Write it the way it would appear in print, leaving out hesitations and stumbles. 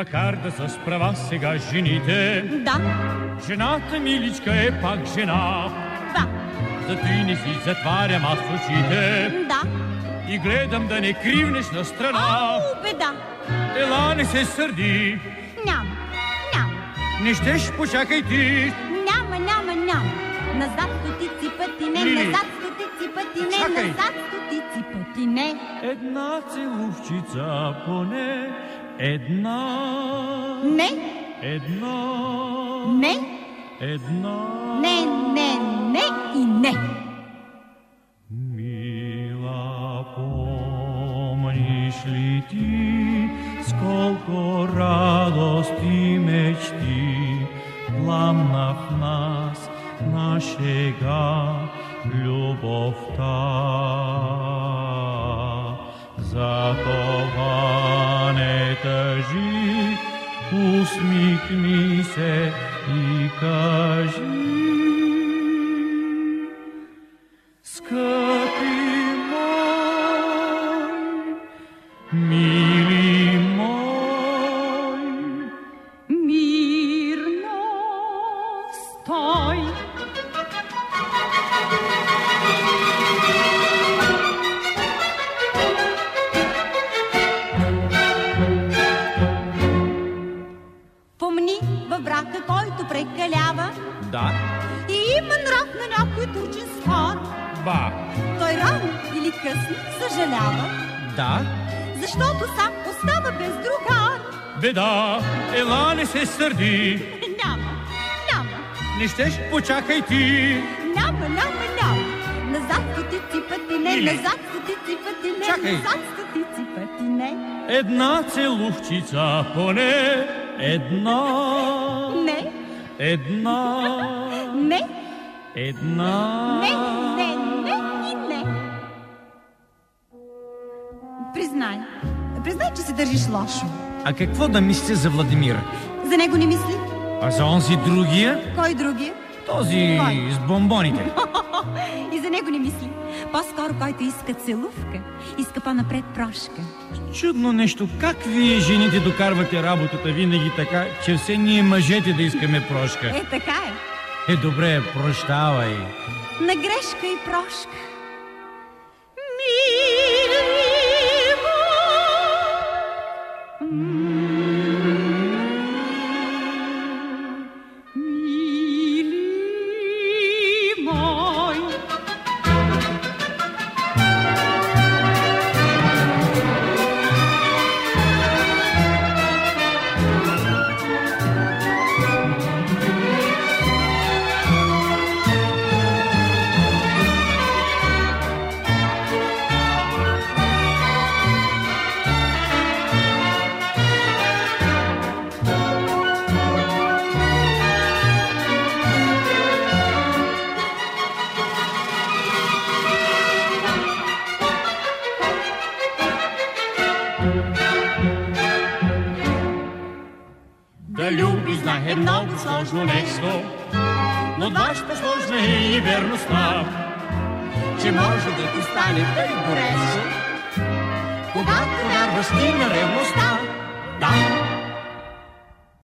Макар да са с права сега жените, Да. Жената миличка е пак жена. Да. Зато и не си затварям аз очите. Да. И гледам да не кривнеш на страна. Беда. Ела, не се сърди. Няма. Не щеш, почакай ти. Няма. Назад стотици пъти не, Лили. назад стотици пъти не, Чакай. назад стотици пъти не. Една целувчица поне. Една. Не. Една. Не. Една. Не и не. Мила, помниш ли ти, сколко радости и мечти пламна в нас на шега любовта. За това не тъжи, усмихни се и кажи: скъпи мой, мили мой, Мирно стой. Помни във брака, който прекалява, да, и има нрав на някой турчин свар. ба, Той рано или късно съжалява, да, защото сам остава без другар. беда, ела, не се сърди. Няма. Не щеш, почакай ти. Няма. Назад стотици пъти не, Или. назад стотици пъти не, Чакай. назад стотици пъти не. Една целувчица поне. Една. Не. Една. Не. Една. Не и не. Признай, че се държиш лошо. А какво да мислите за Владимир? За него не мисли? А за онзи другия? Кой другия? Този Кой? с бомбоните. И за него не мисли. По-скоро, който иска целувка, иска по-напред прошка. Чудно нещо. Как вие, жените, докарвате работата винаги така, че все ние мъжете да искаме прошка? Така е. Добре, прощавай. На грешка и прошка. Да люби, знае много сложно нещо, но вашата сложна е и верността, че може да ти стане тъй горещо, когато вярваш ти на ревността. Да,